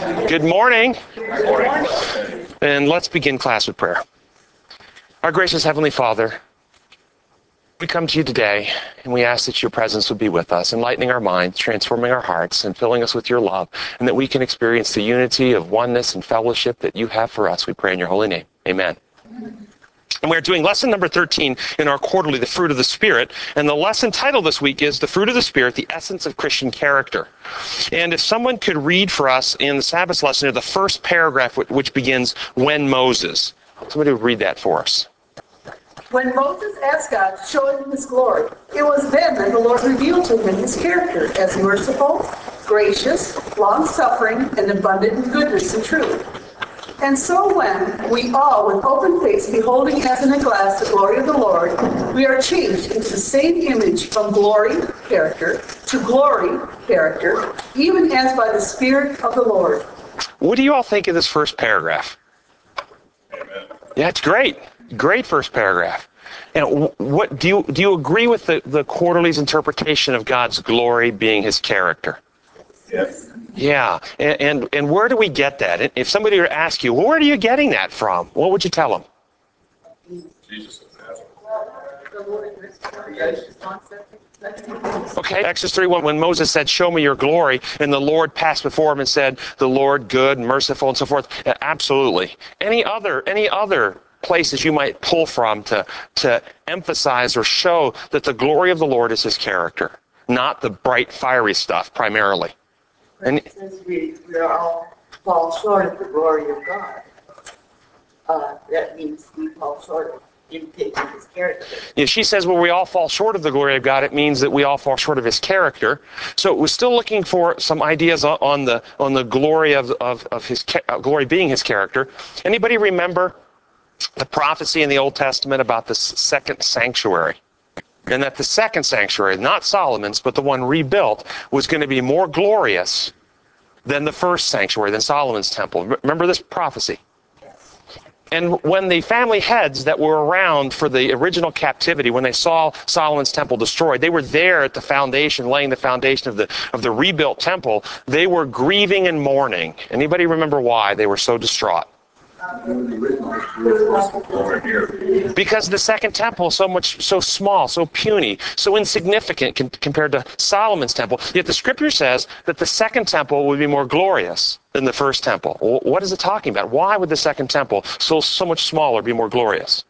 Good morning. And let's begin class with prayer. Our gracious Heavenly Father, we come to you today and we ask that your presence would be with us, enlightening our minds, transforming our hearts, and filling us with your love, and that we can experience the unity of oneness and fellowship that you have for us. We pray in your holy name. Amen. And we're doing lesson number 13 in our quarterly, The Fruit of the Spirit. And the lesson title this week is The Fruit of the Spirit, the Essence of Christian Character. And if someone could read for us in the Sabbath lesson the first paragraph, which begins, when Moses. Somebody would read that for us. When Moses asked God to show him his glory, it was then that the Lord revealed to him his character as merciful, gracious, long-suffering, and abundant in goodness and truth. And so when we all, with open face, beholding as in a glass the glory of the Lord, we are changed into the same image from glory, character, to glory, character, even as by the Spirit of the Lord. What do you all think of this first paragraph? Yeah, it's great. Great first paragraph. And what do you agree with the quarterly's interpretation of God's glory being his character? Yes. Yeah, and where do we get that? If somebody were to ask you, well, where are you getting that from? What would you tell them? Jesus of Nazareth. Okay, Exodus 3:1, when Moses said, show me your glory, and the Lord passed before him and said, the Lord good, merciful, and so forth. Absolutely. Any other places you might pull from to emphasize or show that the glory of the Lord is his character, not the bright, fiery stuff primarily? And since we all fall short of the glory of God, that means we fall short of imitating his character. If she says, well, we all fall short of the glory of God, it means that we all fall short of his character. So we're still looking for some ideas on the glory of his glory being his character. Anybody remember the prophecy in the Old Testament about the second sanctuary? And that the second sanctuary, not Solomon's, but the one rebuilt, was going to be more glorious than the first sanctuary, than Solomon's temple. Remember this prophecy? And when the family heads that were around for the original captivity, when they saw Solomon's temple destroyed, they were there at the foundation, laying the foundation of the rebuilt temple. They were grieving and mourning. Anybody remember why they were so distraught? Because the second temple is so small, so puny, so insignificant compared to Solomon's temple. Yet the scripture says that the second temple would be more glorious than the first temple. Well, what is it talking about? Why would the second temple, so much smaller, be more glorious?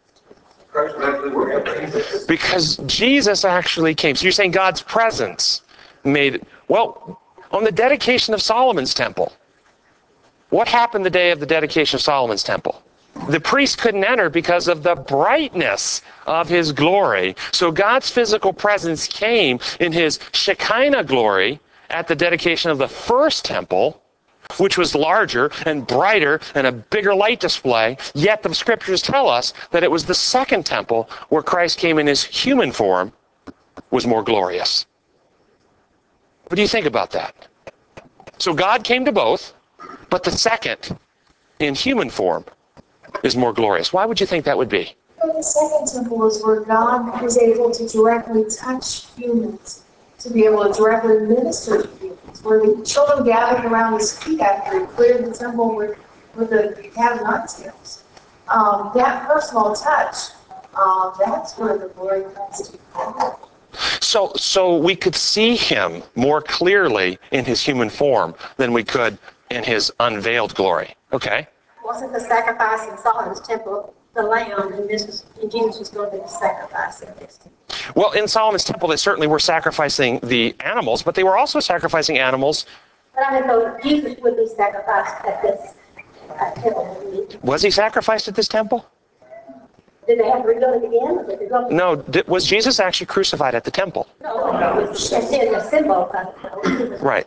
Because Jesus actually came. So you're saying God's presence made it. Well, on the dedication of Solomon's temple, what happened the day of the dedication of Solomon's temple? The priest couldn't enter because of the brightness of his glory. So God's physical presence came in his Shekinah glory at the dedication of the first temple, which was larger and brighter and a bigger light display. Yet the scriptures tell us that it was the second temple where Christ came in his human form was more glorious. What do you think about that? So God came to both, but the second, in human form, is more glorious. Why would you think that would be? The second temple is where God was able to directly touch humans, to be able to directly minister to humans, where the children gathered around his feet after he cleared the temple with the tabernacle. That personal touch, that's where the glory comes to. So we could see him more clearly in his human form than we could in his unveiled glory. Okay? Wasn't the sacrifice in Solomon's temple the lamb, and Jesus was going to be sacrificing this? Well, in Solomon's temple, they certainly were sacrificing the animals, but they were also sacrificing animals. But I thought Jesus would be sacrificed at this temple. Was he sacrificed at this temple? Did they have to rebuild it again? Or did they go? No. Was Jesus actually crucified at the temple? No. It's a symbol of it. Right.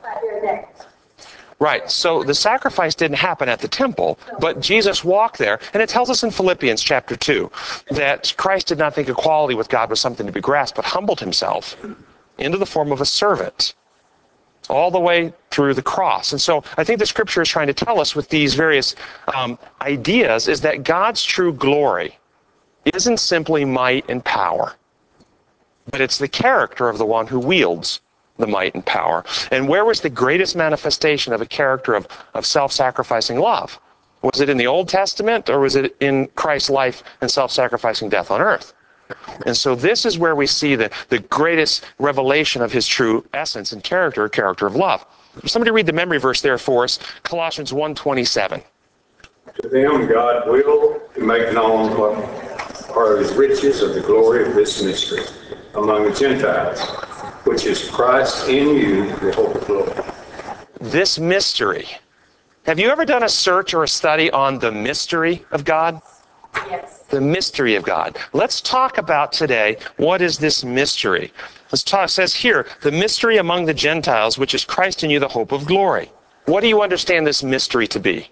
Right, so the sacrifice didn't happen at the temple, but Jesus walked there, and it tells us in Philippians chapter 2 that Christ did not think equality with God was something to be grasped, but humbled himself into the form of a servant, all the way through the cross. And so I think the scripture is trying to tell us with these various ideas is that God's true glory isn't simply might and power, but it's the character of the one who wields the might and power. And where was the greatest manifestation of a character of self-sacrificing love? Was it in the Old Testament, or was it in Christ's life and self-sacrificing death on earth? And so this is where we see the greatest revelation of his true essence and character of love. Somebody read the memory verse there for us, Colossians 1:27. To them God will make known what are his riches of the glory of this mystery among the Gentiles, which is Christ in you, the hope of glory. This mystery. Have you ever done a search or a study on the mystery of God? Yes. The mystery of God. Let's talk about today, what is this mystery? Let's talk, it says here, the mystery among the Gentiles, which is Christ in you, the hope of glory. What do you understand this mystery to be?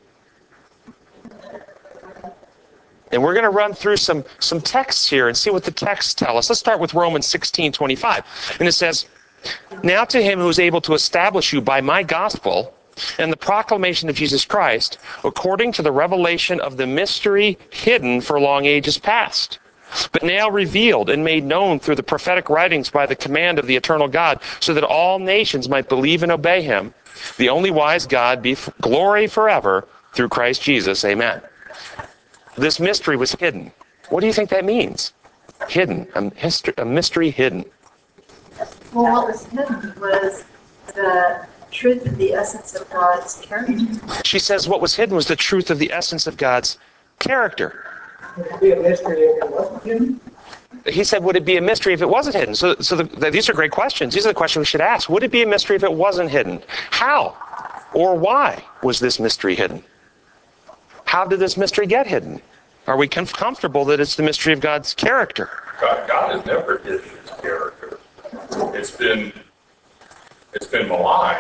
And we're going to run through some texts here and see what the texts tell us. Let's start with Romans 16:25. And it says, now to him who is able to establish you by my gospel and the proclamation of Jesus Christ, according to the revelation of the mystery hidden for long ages past, but now revealed and made known through the prophetic writings by the command of the eternal God, so that all nations might believe and obey him, the only wise God, be glory forever through Christ Jesus. Amen. This mystery was hidden. What do you think that means? Hidden. A mystery hidden. Well, what was hidden was the truth of the essence of God's character. She says what was hidden was the truth of the essence of God's character. Would it be a mystery if it wasn't hidden? He said, would it be a mystery if it wasn't hidden? So these are great questions. These are the questions we should ask. Would it be a mystery if it wasn't hidden? How or why was this mystery hidden? How did this mystery get hidden? Are we comfortable that it's the mystery of God's character? God has never hidden his character. It's been maligned.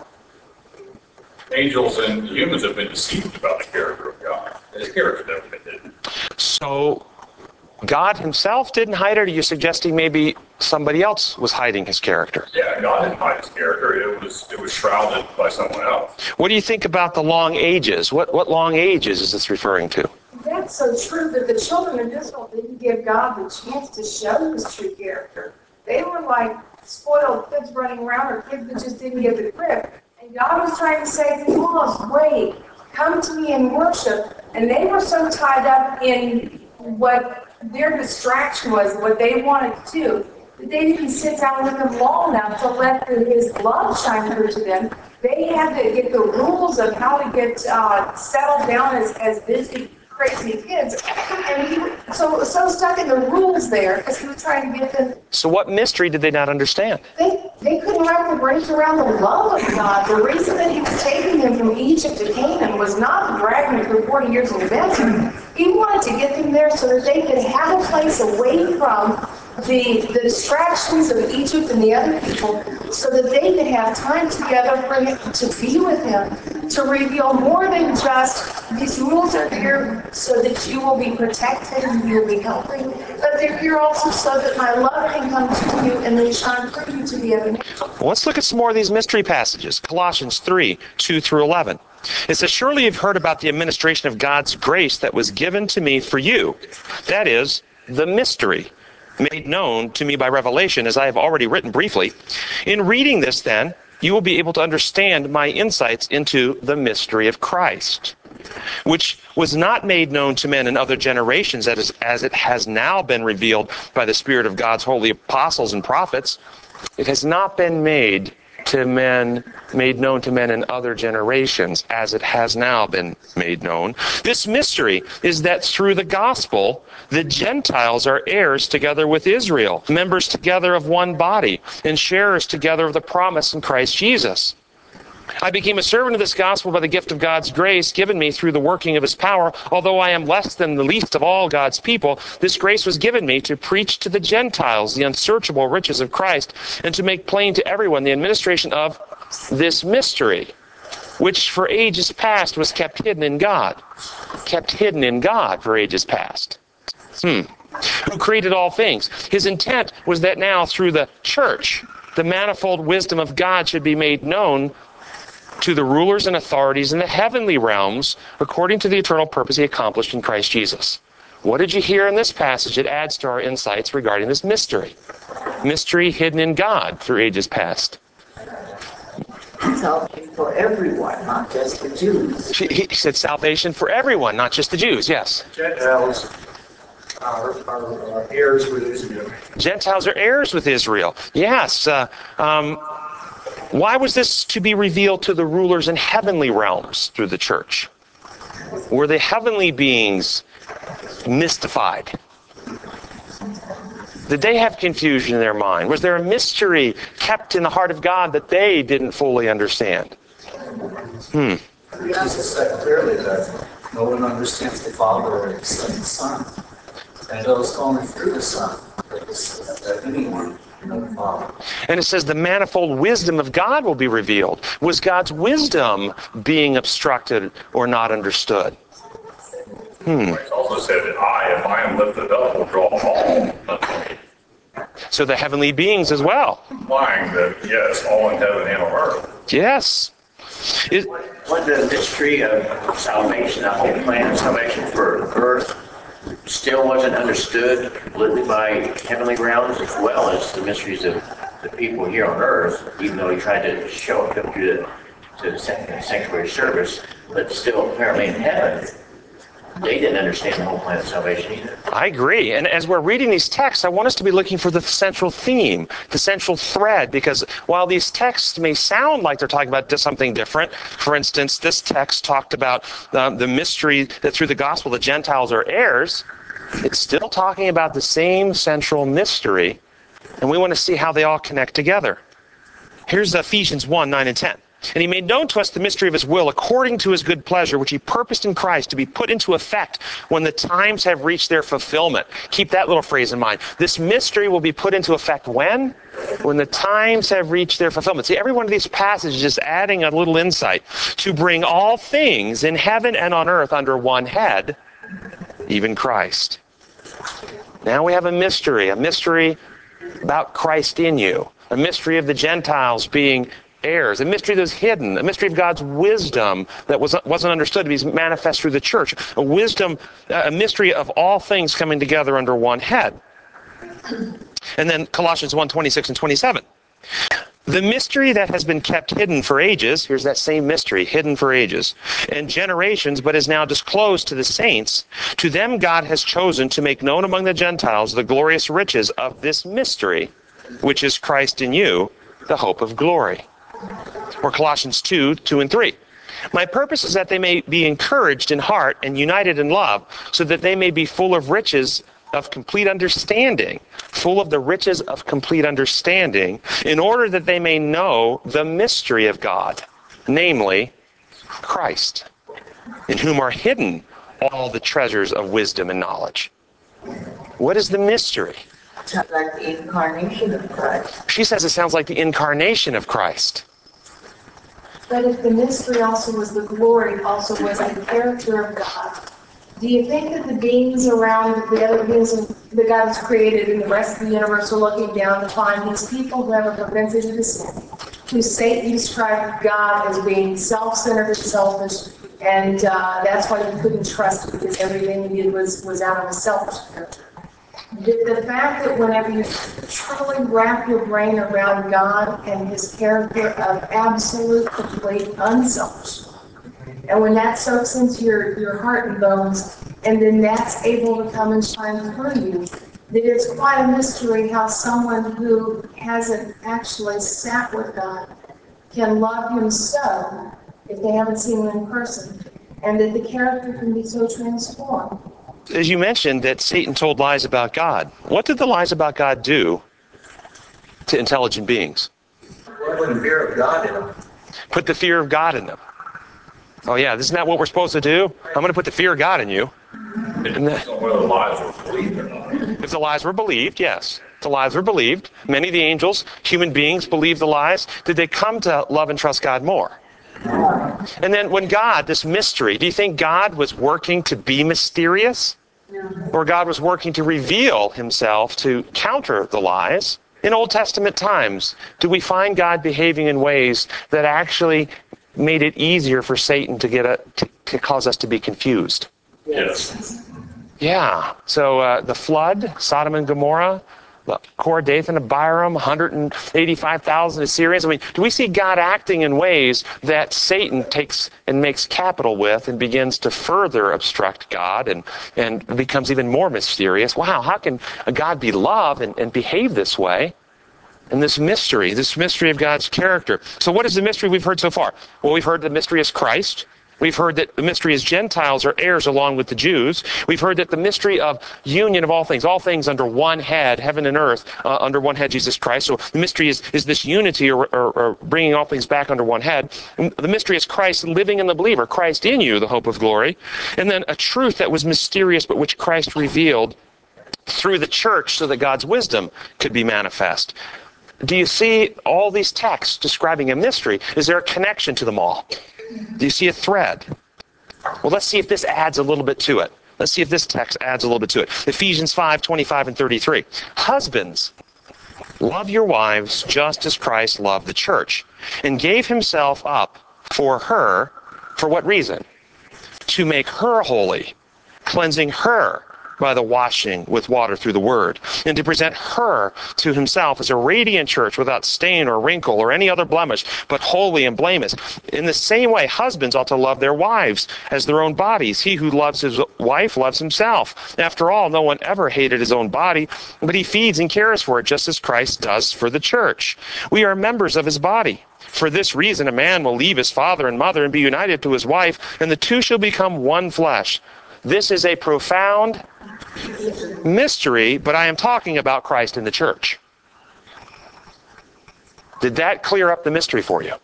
Angels and humans have been deceived about the character of God. His character never been hidden. So God himself didn't hide it, or are you suggesting maybe somebody else was hiding his character? Yeah, God didn't hide his character. It was shrouded by someone else. What do you think about the long ages? What long ages is this referring to? That's so true that the children of Israel didn't give God the chance to show his true character. They were like spoiled kids running around, or kids that just didn't get the grip. And God was trying to say, pause, wait, come to me and worship. And they were so tied up in what their distraction was, what they wanted to do, that they didn't sit down with him long enough to let his love shine through to them. They had to get the rules of how to get settled down as busy, crazy kids. And he was so stuck in the rules there because he was trying to get them. So what mystery did they not understand? They couldn't wrap their brains around the love of God. The reason that he was taking them from Egypt to Canaan was not dragging them through 40 years in the desert. He wanted to get them there so that they could have a place away from the distractions of Egypt and the other people, so that they could have time together for him, to be with him, to reveal more than just these rules are here so that you will be protected and you'll be healthy, but they're here also so that my love can come to you and then shine through you to the other. Well, let's look at some more of these mystery passages. Colossians 3:2-11. It says, surely you've heard about the administration of God's grace that was given to me for you. That is, the mystery made known to me by revelation, as I have already written briefly. In reading this, then, you will be able to understand my insights into the mystery of Christ, which was not made known to men in other generations, as it has now been revealed by the Spirit of God's holy apostles and prophets. It has not been made known to men in other generations, as it has now been made known. This mystery is that through the gospel, the Gentiles are heirs together with Israel, members together of one body, and sharers together of the promise in Christ Jesus. I became a servant of this gospel by the gift of God's grace given me through the working of his power. Although I am less than the least of all God's people, this grace was given me to preach to the Gentiles the unsearchable riches of Christ, and to make plain to everyone the administration of this mystery, which for ages past was kept hidden in God. Kept hidden in God for ages past. Who created all things. His intent was that now through the church, the manifold wisdom of God should be made known to the rulers and authorities in the heavenly realms, according to the eternal purpose he accomplished in Christ Jesus. What did you hear in this passage? It adds to our insights regarding this mystery. Mystery hidden in God through ages past. salvation for everyone, not just the Jews. He said salvation for everyone, not just the Jews. Yes. Gentiles are heirs with Israel. Gentiles are heirs with Israel. Yes. Why was this to be revealed to the rulers in heavenly realms through the church? Were the heavenly beings mystified? Did they have confusion in their mind? Was there a mystery kept in the heart of God that they didn't fully understand? Jesus said clearly that no one understands the Father except the Son. And it was only through the Son that anyone can know the Father. And it says the manifold wisdom of God will be revealed. Was God's wisdom being obstructed or not understood? It's also said that if I am lifted up, will draw all. So the heavenly beings as well. Implying that, yes, all in heaven and on earth. Yes. What the mystery of salvation, the whole plan of salvation for earth, still wasn't understood completely by heavenly realms, as well as the mysteries of the people here on earth, even though he tried to show it through the sanctuary service, but still apparently in heaven, they didn't understand the whole plan of salvation either. I agree. And as we're reading these texts, I want us to be looking for the central theme, the central thread, because while these texts may sound like they're talking about something different, for instance, this text talked about the mystery that through the gospel the Gentiles are heirs, it's still talking about the same central mystery, and we want to see how they all connect together. Here's Ephesians 1, 9 and 10. And he made known to us the mystery of his will according to his good pleasure, which he purposed in Christ to be put into effect when the times have reached their fulfillment. Keep that little phrase in mind. This mystery will be put into effect when? When the times have reached their fulfillment. See, every one of these passages is adding a little insight to bring all things in heaven and on earth under one head, even Christ. Now we have a mystery about Christ in you, a mystery of the Gentiles being heirs, a mystery that's hidden, a mystery of God's wisdom that wasn't understood to be manifest through the church, a mystery of all things coming together under one head. And then Colossians 1, 26 and 27. The mystery that has been kept hidden for ages, here's that same mystery, hidden for ages, and generations, but is now disclosed to the saints. To them God has chosen to make known among the Gentiles the glorious riches of this mystery, which is Christ in you, the hope of glory. Or Colossians 2, 2 and 3. My purpose is that they may be encouraged in heart and united in love, so that they may be full of riches of complete understanding, full of the riches of complete understanding, in order that they may know the mystery of God, namely Christ, in whom are hidden all the treasures of wisdom and knowledge. What is the mystery? Sounds like the incarnation of Christ. She says it sounds like the incarnation of Christ. But if the mystery also was the glory, also was the character of God, do you think that the beings around, the other beings that God has created in the rest of the universe are looking down to find these people who have a propensity to sin, who Satan described God as being self-centered and selfish, and that's why you couldn't trust him, because everything he did was out of a selfish character? The fact that whenever you truly wrap your brain around God and his character of absolute, complete unselfish, and when that soaks into your heart and bones, and then that's able to come and shine through you, that it's quite a mystery how someone who hasn't actually sat with God can love him so, if they haven't seen him in person, and that the character can be so transformed. As you mentioned, that Satan told lies about God. What did the lies about God do to intelligent beings? Put the fear of God in them. Put the fear of God in them. Oh yeah, isn't that what we're supposed to do? I'm going to put the fear of God in you. And Whether the lies were believed or not. if the lies were believed, yes. If the lies were believed, many of the angels, human beings, believed the lies. Did they come to love and trust God more? And then when God, this mystery, do you think God was working to be mysterious? Or God was working to reveal himself to counter the lies? In Old Testament times, do we find God behaving in ways that actually made it easier for Satan to cause us to be confused? Yes. Yeah. So the flood, Sodom and Gomorrah, the Korah, Dathan, Abiram, 185,000 Assyrians. I mean, do we see God acting in ways that Satan takes and makes capital with and begins to further obstruct God and becomes even more mysterious? Wow, how can a God be love and behave this way? And this mystery of God's character. So what is the mystery we've heard so far? Well, we've heard the mystery is Christ. We've heard that the mystery is Gentiles are heirs along with the Jews. We've heard that the mystery of union of all things under one head, heaven and earth, under one head, Jesus Christ. So the mystery is this unity or bringing all things back under one head. And the mystery is Christ living in the believer, Christ in you, the hope of glory. And then a truth that was mysterious but which Christ revealed through the church so that God's wisdom could be manifest. Do you see all these texts describing a mystery? Is there a connection to them all? Do you see a thread? Well, let's see if this adds a little bit to it. Let's see if this text adds a little bit to it. Ephesians 5:25 and 33. Husbands, love your wives just as Christ loved the church and gave himself up for her. For what reason? To make her holy, cleansing her by the washing with water through the word, and to present her to himself as a radiant church without stain or wrinkle or any other blemish, but holy and blameless. In the same way, husbands ought to love their wives as their own bodies. He who loves his wife loves himself. After all, no one ever hated his own body, but he feeds and cares for it just as Christ does for the church. We are members of his body. For this reason, a man will leave his father and mother and be united to his wife, and the two shall become one flesh. This is a profound mystery, but I am talking about Christ in the church. Did that clear up the mystery for you?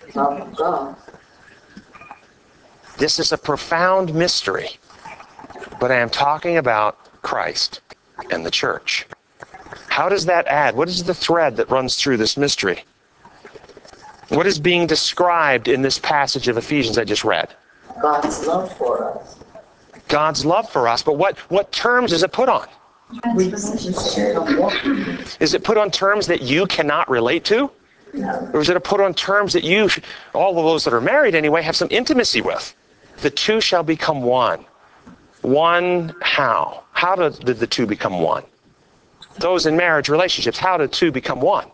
This is a profound mystery, but I am talking about Christ and the church. How does that add? What is the thread that runs through this mystery? What is being described in this passage of Ephesians I just read? God's love for us. God's love for us, but what terms is it put on? Is it put on terms that you cannot relate to? Or is it put on terms that you, all of those that are married anyway, have some intimacy with? The two shall become one. One how? How did the two become one? Those in marriage relationships, how did two become one?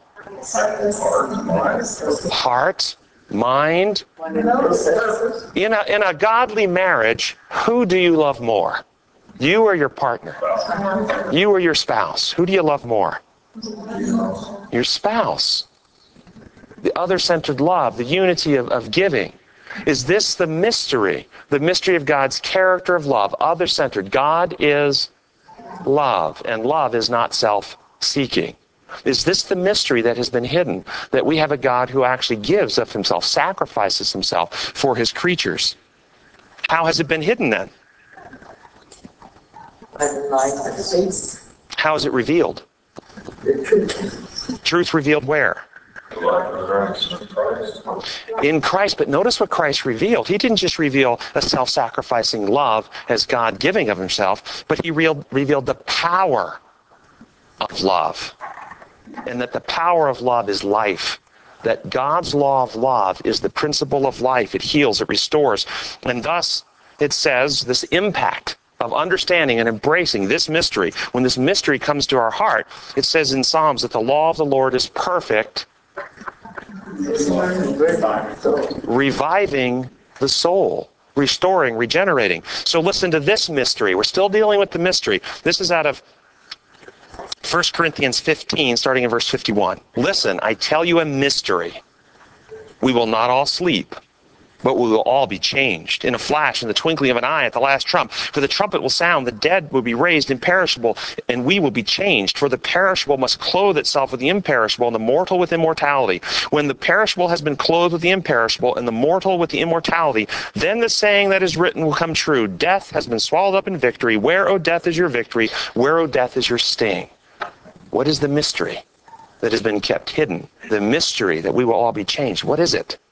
Heart, mind. In a godly marriage, who do you love more? You or your partner? You or your spouse? Who do you love more? Your spouse. The other-centered love, the unity of giving. Is this the mystery of God's character of love, other-centered? God is love, and love is not self-seeking. Is this the mystery that has been hidden? That we have a God who actually gives of himself, sacrifices himself for his creatures. How has it been hidden then? How is it revealed? Truth revealed where? In Christ. But notice what Christ revealed. He didn't just reveal a self-sacrificing love as God giving of himself, but he revealed the power of love. And that the power of love is life. That God's law of love is the principle of life. It heals, it restores. And thus, it says, this impact of understanding and embracing this mystery, when this mystery comes to our heart, it says in Psalms that the law of the Lord is perfect, reviving the soul, restoring, regenerating. So listen to this mystery. We're still dealing with the mystery. This is out of 1 Corinthians 15, starting in verse 51. Listen, I tell you a mystery. We will not all sleep, but we will all be changed in a flash, in the twinkling of an eye, at the last trump. For the trumpet will sound, the dead will be raised imperishable, and we will be changed. For the perishable must clothe itself with the imperishable, and the mortal with immortality. When the perishable has been clothed with the imperishable, and the mortal with the immortality, then the saying that is written will come true. Death has been swallowed up in victory. Where, O death, is your victory? Where, O death, is your sting? What is the mystery that has been kept hidden? The mystery that we will all be changed. What is it?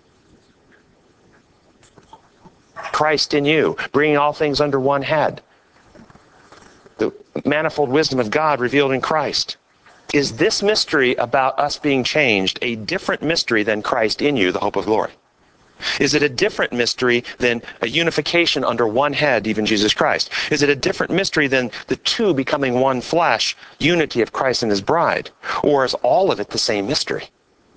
Christ in you, bringing all things under one head. The manifold wisdom of God revealed in Christ. Is this mystery about us being changed a different mystery than Christ in you, the hope of glory? Is it a different mystery than a unification under one head, even Jesus Christ? Is it a different mystery than the two becoming one flesh, unity of Christ and his bride? Or is all of it the same mystery?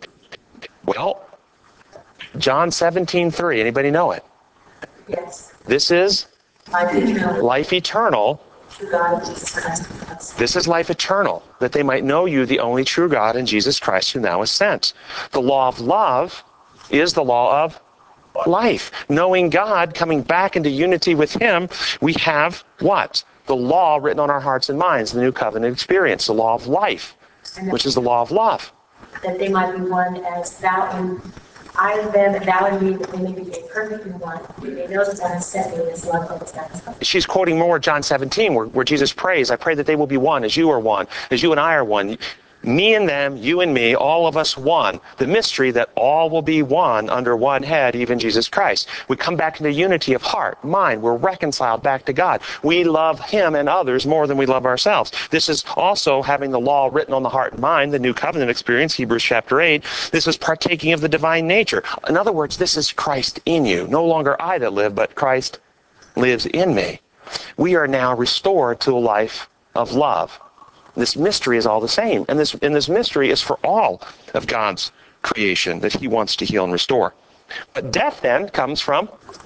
Well, John 17:3, anybody know it? Yes. This is Life eternal. life eternal. Through God and Jesus Christ. This is life eternal, that they might know you, the only true God, and Jesus Christ, who now is sent. The law of love is the law of life. Knowing God, coming back into unity with him, we have what? The law written on our hearts and minds, the new covenant experience, the law of life, which is the law of love. That they might be one as thou and I in them and thou in me, that they may be made perfect in one. We may know that thou hast sent me, and this love that is thine. She's quoting more John 17, where Jesus prays, I pray that they will be one as you are one, as you and I are one. Me and them, you and me, all of us one. The mystery that all will be one under one head, even Jesus Christ. We come back into unity of heart, mind. We're reconciled back to God. We love him and others more than we love ourselves. This is also having the law written on the heart and mind, the new covenant experience, Hebrews chapter 8. This is partaking of the divine nature. In other words, this is Christ in you. No longer I that live, but Christ lives in me. We are now restored to a life of love. This mystery is all the same. And this mystery is for all of God's creation that he wants to heal and restore. But death then comes from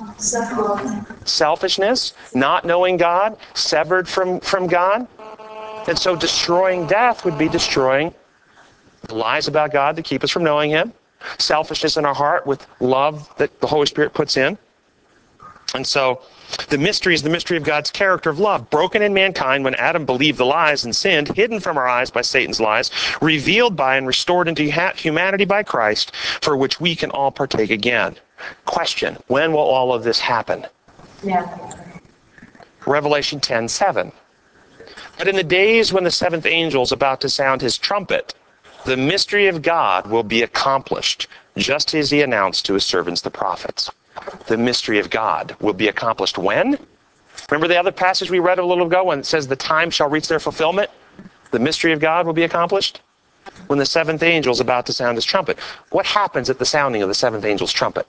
selfishness, not knowing God, severed from God. And so destroying death would be destroying the lies about God that keep us from knowing him, selfishness in our heart with love that the Holy Spirit puts in. And so the mystery is the mystery of God's character of love, broken in mankind when Adam believed the lies and sinned, hidden from our eyes by Satan's lies, revealed by and restored into humanity by Christ, for which we can all partake again. Question, when will all of this happen? Yeah. Revelation 10:7. But in the days when the seventh angel is about to sound his trumpet, the mystery of God will be accomplished, just as he announced to his servants the prophets. The mystery of God will be accomplished when? Remember the other passage we read a little ago when it says the time shall reach their fulfillment? The mystery of God will be accomplished when the seventh angel is about to sound his trumpet. What happens at the sounding of the seventh angel's trumpet?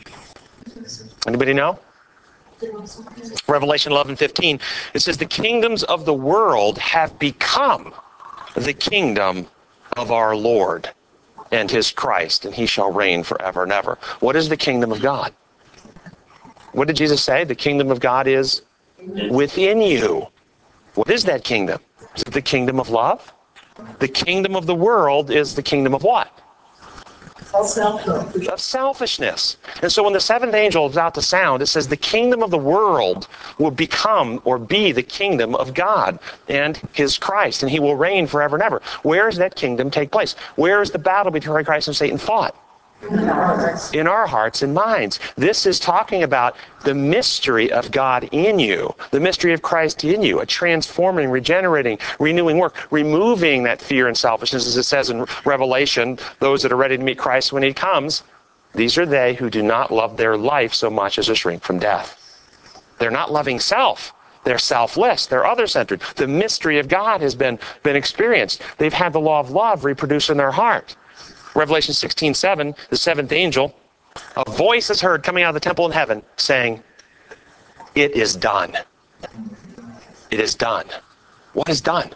Anybody know? Revelation 11:15. It says the kingdoms of the world have become the kingdom of our Lord and his Christ, and he shall reign forever and ever. What is the kingdom of God? What did Jesus say? The kingdom of God is within you. What is that kingdom? Is it the kingdom of love? The kingdom of the world is the kingdom of what? Of selfishness. And so when the seventh angel is out to sound, it says the kingdom of the world will become or be the kingdom of God and his Christ, and he will reign forever and ever. Where does that kingdom take place? Where is the battle between Christ and Satan fought? In our hearts and minds. This is talking about the mystery of God in you, the mystery of Christ in you, a transforming, regenerating, renewing work, removing that fear and selfishness, as it says in Revelation, those that are ready to meet Christ when he comes, these are they who do not love their life so much as to shrink from death. They're not loving self. They're selfless. They're other-centered. The mystery of God has been experienced. They've had the law of love reproduced in their heart. Revelation 16:7, the seventh angel, a voice is heard coming out of the temple in heaven saying, it is done. It is done. What is done?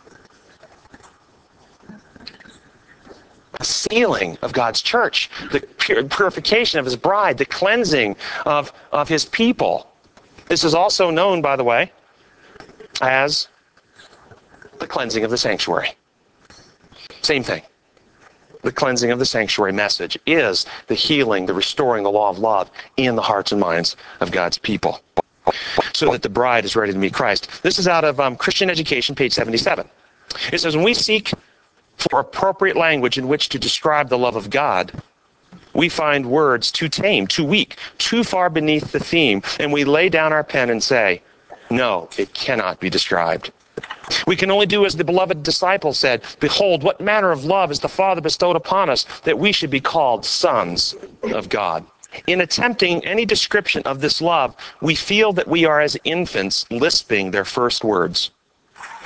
The sealing of God's church, the purification of his bride, the cleansing of his people. This is also known, by the way, as the cleansing of the sanctuary. Same thing. The cleansing of the sanctuary message is the healing, the restoring, the law of love in the hearts and minds of God's people, so that the bride is ready to meet Christ. This is out of Christian Education, page 77. It says, when we seek for appropriate language in which to describe the love of God, we find words too tame, too weak, too far beneath the theme, and we lay down our pen and say, no, it cannot be described. We can only do as the beloved disciple said, behold, what manner of love is the Father bestowed upon us, that we should be called sons of God. In attempting any description of this love, we feel that we are as infants lisping their first words.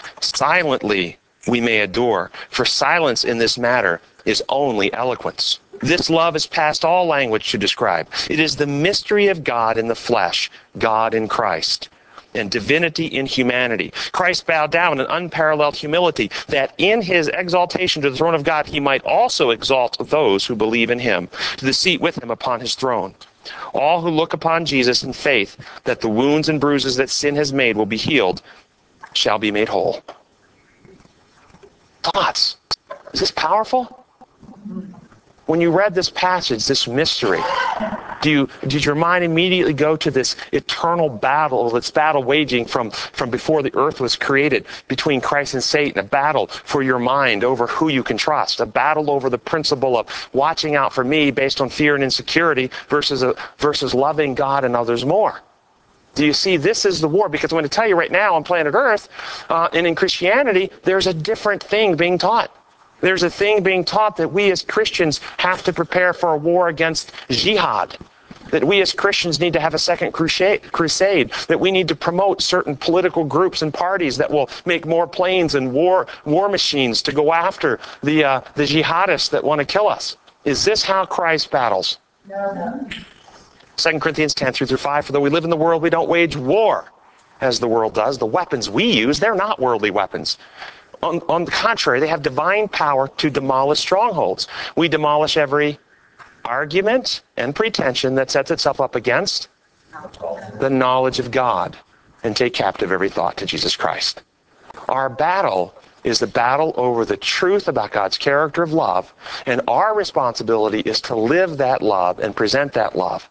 Silently we may adore, for silence in this matter is only eloquence. This love is past all language to describe. It is the mystery of God in the flesh, God in Christ, and divinity in humanity. Christ bowed down in unparalleled humility, that in his exaltation to the throne of God, he might also exalt those who believe in him to the seat with him upon his throne. All who look upon Jesus in faith, that the wounds and bruises that sin has made will be healed, shall be made whole. Thoughts? Is this powerful? When you read this passage, this mystery, did your mind immediately go to this eternal battle, this battle waging from before the earth was created between Christ and Satan, a battle for your mind over who you can trust, a battle over the principle of watching out for me based on fear and insecurity versus loving God and others more? Do you see, this is the war? Because I'm going to tell you right now on planet Earth and in Christianity, there's a different thing being taught. There's a thing being taught that we as Christians have to prepare for a war against jihad, that we as Christians need to have a second crusade, that we need to promote certain political groups and parties that will make more planes and war machines to go after the jihadists that want to kill us. Is this how Christ battles? No. 2 Corinthians 10:3-5, for though we live in the world, we don't wage war as the world does. The weapons we use, they're not worldly weapons. On the contrary, they have divine power to demolish strongholds. We demolish every argument and pretension that sets itself up against the knowledge of God and take captive every thought to Jesus Christ. Our battle is the battle over the truth about God's character of love, and our responsibility is to live that love and present that love.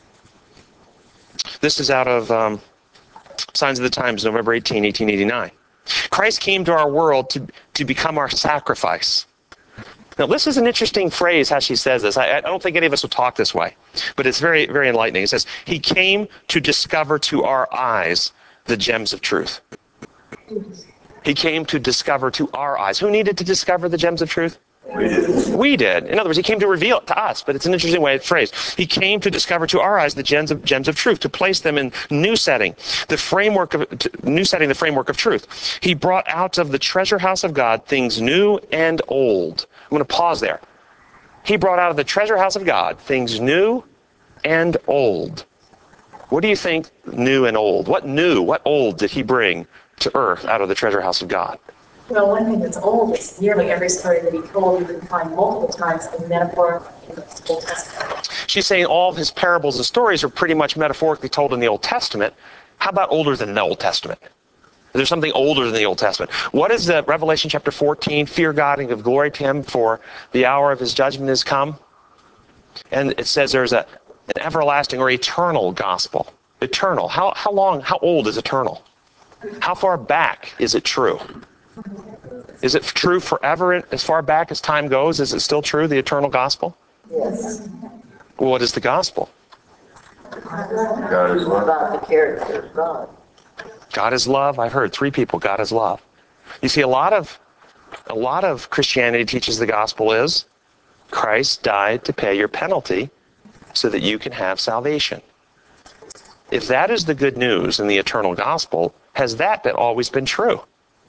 This is out of Signs of the Times, November 18, 1889. Christ came to our world to become our sacrifice. Now, this is an interesting phrase, how she says this. I don't think any of us would talk this way, but it's very, very enlightening. It says, he came to discover to our eyes the gems of truth. He came to discover to our eyes. Who needed to discover the gems of truth? We did. In other words, he came to reveal it to us, but it's an interesting way it's phrased. He came to discover to our eyes the gems of truth, to place them in new setting, the framework of truth. He brought out of the treasure house of God things new and old. I'm going to pause there. He brought out of the treasure house of God things new and old. What do you think new and old? What new, what old did he bring to earth out of the treasure house of God? Well, one thing that's old is nearly every story that he told, you can find multiple times in metaphor in the Old Testament. She's saying all of his parables and stories are pretty much metaphorically told in the Old Testament. How about older than the Old Testament? There's something older than the Old Testament. What is Revelation chapter 14? Fear God and give glory to him, for the hour of his judgment is come. And it says there's an everlasting or eternal gospel. Eternal. How long, how old is eternal? How far back is it true? Is it true forever, as far back as time goes? Is it still true, the eternal gospel? Yes. What is the gospel? God is love. About the character of God. God is love. I've heard 3 people, God is love. You see, a lot of Christianity teaches the gospel is Christ died to pay your penalty so that you can have salvation. If that is the good news in the eternal gospel, has that always been true?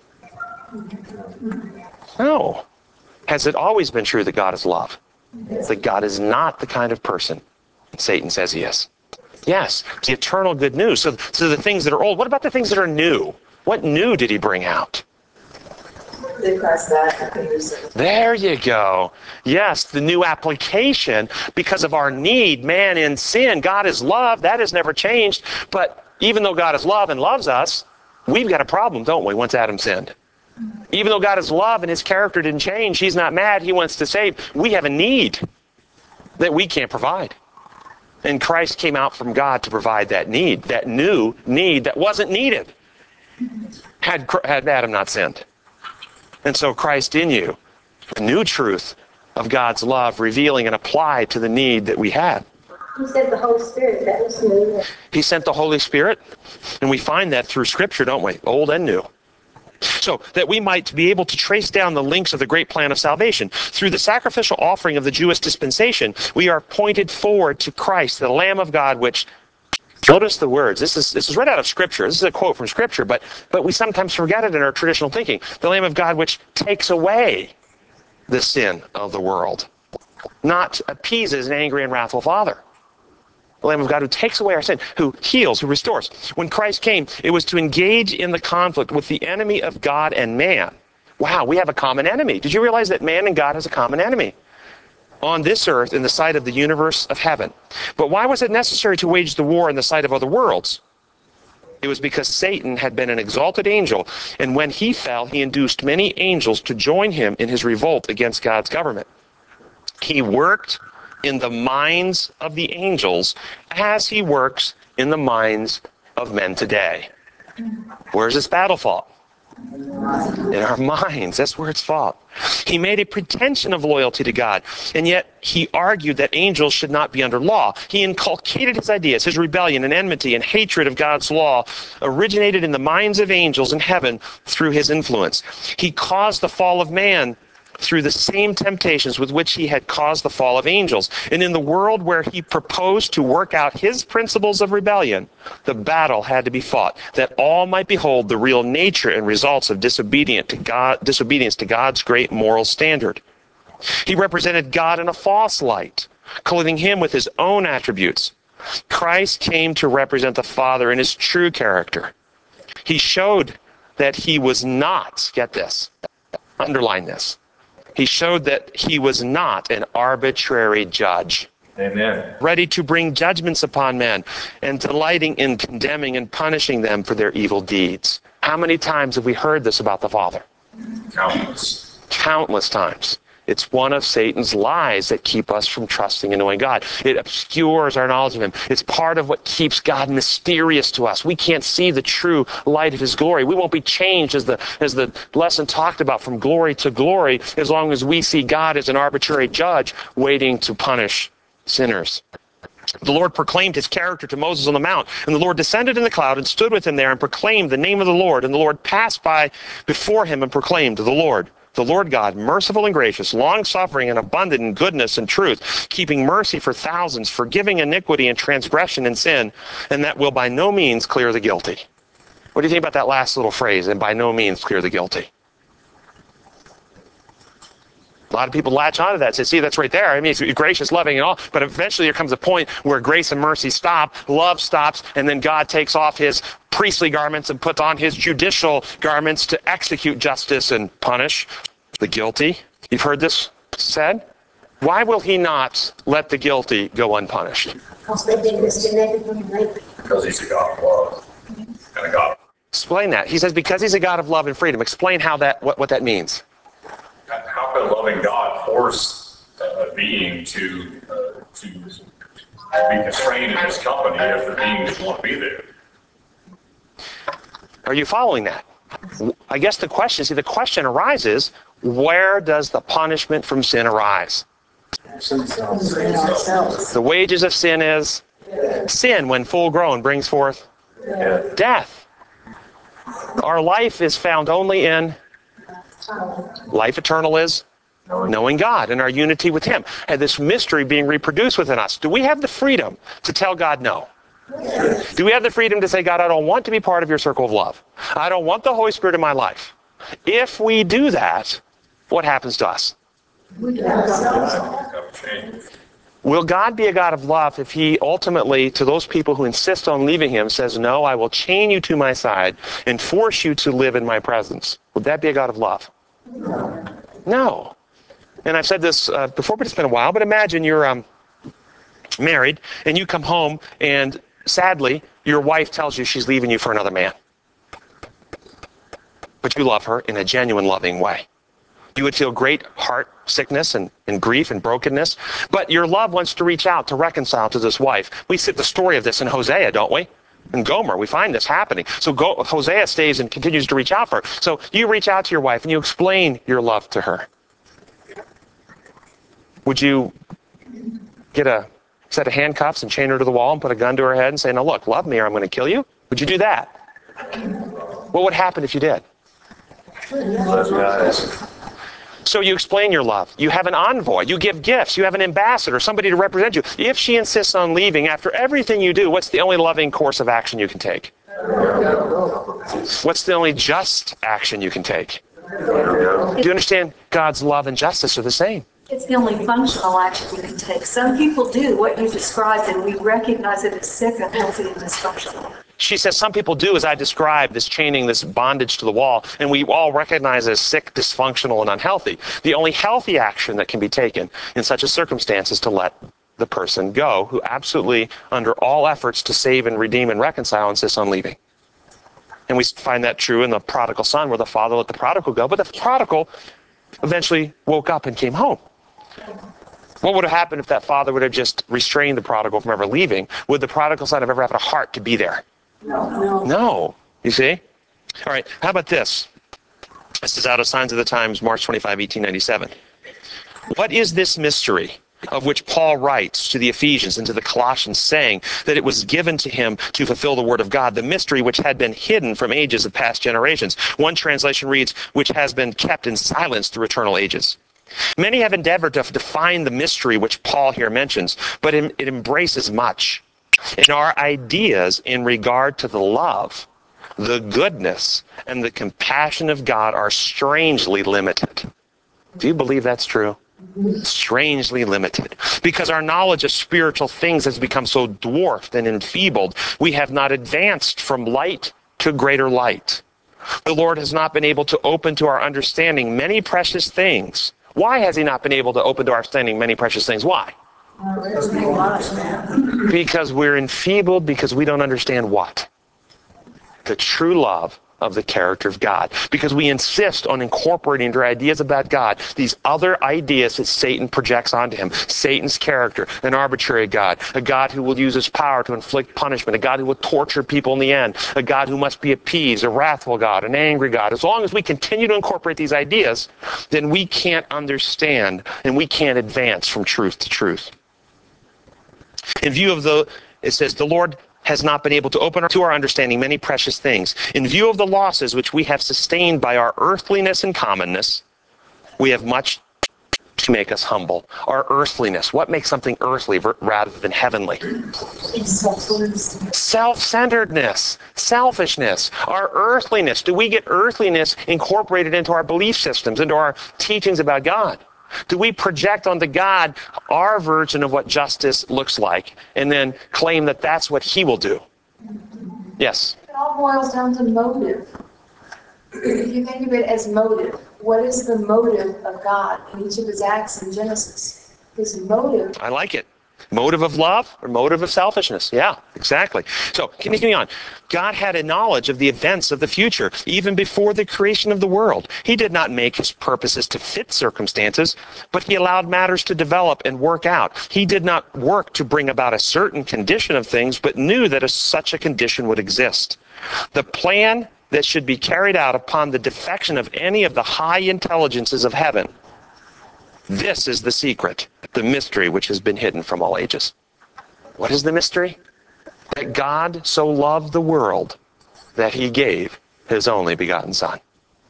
No. Has it always been true that God is love? That God is not the kind of person Satan says he is? Yes, it's the eternal good news. So the things that are old, what about the things that are new? What new did he bring out? There you go. Yes, the new application, because of our need, man in sin. God is love, that has never changed. But even though God is love and loves us, we've got a problem, don't we, once Adam sinned? Even though God is love and his character didn't change, he's not mad, he wants to save, we have a need that we can't provide. And Christ came out from God to provide that need, that new need that wasn't needed had Adam not sinned. And so Christ in you, the new truth of God's love, revealing and applied to the need that we had. He sent the Holy Spirit, that was new. He sent the Holy Spirit, and we find that through Scripture, don't we? Old and new. So that we might be able to trace down the links of the great plan of salvation. Through the sacrificial offering of the Jewish dispensation, we are pointed forward to Christ, the Lamb of God, which, notice the words, this is right out of Scripture. This is a quote from Scripture, but we sometimes forget it in our traditional thinking. The Lamb of God, which takes away the sin of the world. not appeases an angry and wrathful Father. The Lamb of God who takes away our sin, who heals, who restores. When Christ came, it was to engage in the conflict with the enemy of God and man. Wow, we have a common enemy. Did you realize that man and God has a common enemy on this earth in the sight of the universe of heaven? But why was it necessary to wage the war in the sight of other worlds? It was because Satan had been an exalted angel, and when he fell, he induced many angels to join him in his revolt against God's government. He worked in the minds of the angels as he works in the minds of men today. Where's this battle fought? In our minds. That's where it's fought. He made a pretension of loyalty to God, and yet he argued that angels should not be under law. He inculcated his ideas. His rebellion and enmity and hatred of God's law originated in the minds of angels in heaven through his influence. He caused the fall of man through the same temptations with which he had caused the fall of angels. And in the world where he proposed to work out his principles of rebellion, the battle had to be fought, that all might behold the real nature and results of disobedience to God's great moral standard. He represented God in a false light, clothing him with his own attributes. Christ came to represent the Father in his true character. He showed that he was not, get this, underline this, he showed that he was not an arbitrary judge. Amen. Ready to bring judgments upon men and delighting in condemning and punishing them for their evil deeds. How many times have we heard this about the Father? Countless. Countless times. It's one of Satan's lies that keep us from trusting and knowing God. It obscures our knowledge of him. It's part of what keeps God mysterious to us. We can't see the true light of his glory. We won't be changed, as the lesson talked about, from glory to glory, as long as we see God as an arbitrary judge waiting to punish sinners. The Lord proclaimed his character to Moses on the mount, and the Lord descended in the cloud and stood with him there and proclaimed the name of the Lord. And the Lord passed by before him and proclaimed, the Lord God, merciful and gracious, long-suffering and abundant in goodness and truth, keeping mercy for thousands, forgiving iniquity and transgression and sin, and that will by no means clear the guilty. What do you think about that last little phrase, and by no means clear the guilty? A lot of people latch onto that and say, see, that's right there. I mean, it's gracious, loving, and all. But eventually there comes a point where grace and mercy stop, love stops, and then God takes off his priestly garments and puts on his judicial garments to execute justice and punish the guilty. You've heard this said? Why will he not let the guilty go unpunished? Because he's a God of love and a God. Explain that. He says because he's a God of love and freedom. Explain how what that means. How can a loving God force a being to be constrained in his company if the being doesn't want to be there? Are you following that? I guess the question arises, where does the punishment from sin arise? The wages of sin is sin, when full grown, brings forth death. Our life is found only in life eternal is knowing God and our unity with him, and this mystery being reproduced within us. Do we have the freedom to tell God no? Do we have the freedom to say, God, I don't want to be part of your circle of love. I don't want the Holy Spirit in my life. If we do that, what happens to us? Will God be a God of love if he ultimately, to those people who insist on leaving him, says, no, I will chain you to my side and force you to live in my presence? Would that be a God of love? No. And I've said this before, but it's been a while, but imagine you're married and you come home and sadly, your wife tells you she's leaving you for another man. But you love her in a genuine, loving way. You would feel great heart sickness and grief and brokenness. But your love wants to reach out to reconcile to this wife. We see the story of this in Hosea, don't we? In Gomer, we find this happening. So Hosea stays and continues to reach out for her. So you reach out to your wife and you explain your love to her. Would you get a set of handcuffs and chain her to the wall and put a gun to her head and say, now look, love me or I'm going to kill you? Would you do that? What would happen if you did? So you explain your love. You have an envoy. You give gifts. You have an ambassador, somebody to represent you. If she insists on leaving, after everything you do, what's the only loving course of action you can take? What's the only just action you can take? Do you understand? God's love and justice are the same. It's the only functional action we can take. Some people do what you described, and we recognize it as sick, unhealthy, and dysfunctional. She says some people do, as I described, this chaining, this bondage to the wall, and we all recognize it as sick, dysfunctional, and unhealthy. The only healthy action that can be taken in such a circumstance is to let the person go, who absolutely, under all efforts to save and redeem and reconcile, insists on leaving. And we find that true in the prodigal son, where the father let the prodigal go, but the prodigal eventually woke up and came home. What would have happened if that father would have just restrained the prodigal from ever leaving? Would the prodigal son have ever had a heart to be there? No. You see? All right, how about this? This is out of Signs of the Times, March 25, 1897. What is this mystery of which Paul writes to the Ephesians and to the Colossians, saying that it was given to him to fulfill the word of God, the mystery which had been hidden from ages of past generations? One translation reads, which has been kept in silence through eternal ages. Many have endeavored to define the mystery which Paul here mentions, but it embraces much. And our ideas in regard to the love, the goodness, and the compassion of God are strangely limited. Do you believe that's true? Strangely limited. Because our knowledge of spiritual things has become so dwarfed and enfeebled, we have not advanced from light to greater light. The Lord has not been able to open to our understanding many precious things. Why has he not been able to open to our understanding many precious things? Why? Because we're enfeebled, because we don't understand what? The true love of the character of God. Because we insist on incorporating into our ideas about God these other ideas that Satan projects onto him. Satan's character, an arbitrary God, a God who will use his power to inflict punishment, a God who will torture people in the end, a God who must be appeased, a wrathful God, an angry God. As long as we continue to incorporate these ideas, then we can't understand and we can't advance from truth to truth. In view of it says, the Lord has not been able to open to our understanding many precious things. In view of the losses which we have sustained by our earthliness and commonness, we have much to make us humble. Our earthliness. What makes something earthly rather than heavenly? Self-centeredness. Selfishness. Our earthliness. Do we get earthliness incorporated into our belief systems, into our teachings about God? Do we project onto God our version of what justice looks like and then claim that that's what he will do? Yes? It all boils down to motive. If you think of it as motive, what is the motive of God in each of his acts in Genesis? His motive. I like it. Motive of love or motive of selfishness? Yeah, exactly. So, continue on. God had a knowledge of the events of the future, even before the creation of the world. He did not make his purposes to fit circumstances, but he allowed matters to develop and work out. He did not work to bring about a certain condition of things, but knew that such a condition would exist. The plan that should be carried out upon the defection of any of the high intelligences of heaven. This is the secret, the mystery which has been hidden from all ages. What is the mystery? That God so loved the world that he gave his only begotten Son.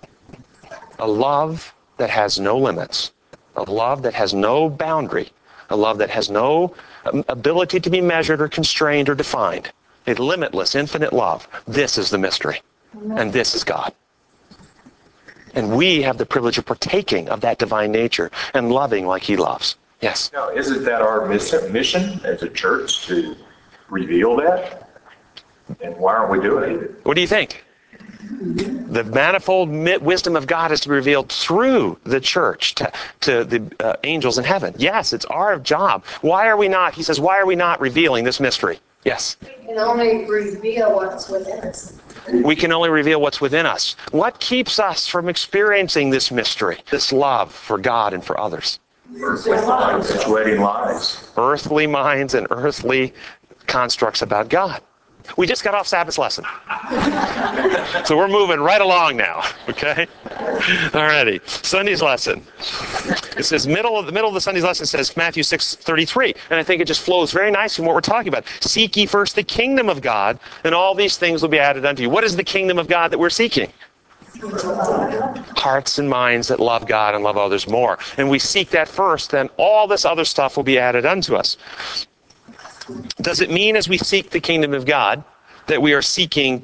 A love that has no limits, a love that has no boundary, a love that has no ability to be measured or constrained or defined. A limitless, infinite love. This is the mystery. And this is God. And we have the privilege of partaking of that divine nature and loving like he loves. Yes? Now, isn't that our mission as a church to reveal that? And why aren't we doing it? What do you think? The manifold wisdom of God is to be revealed through the church to the angels in heaven. Yes, it's our job. Why are we not? He says, why are we not revealing this mystery? Yes? We can only reveal what's within us. We can only reveal what's within us. What keeps us from experiencing this mystery, this love for God and for others? Perpetuating lies. Earthly minds and earthly constructs about God. We just got off Sabbath's lesson. So we're moving right along now, okay? Alrighty, Sunday's lesson. It says, the middle of the Sunday's lesson says Matthew 6:33, and I think it just flows very nicely from what we're talking about. Seek ye first the kingdom of God, and all these things will be added unto you. What is the kingdom of God that we're seeking? Hearts and minds that love God and love others more. And we seek that first, then all this other stuff will be added unto us. Does it mean as we seek the kingdom of God that we are seeking,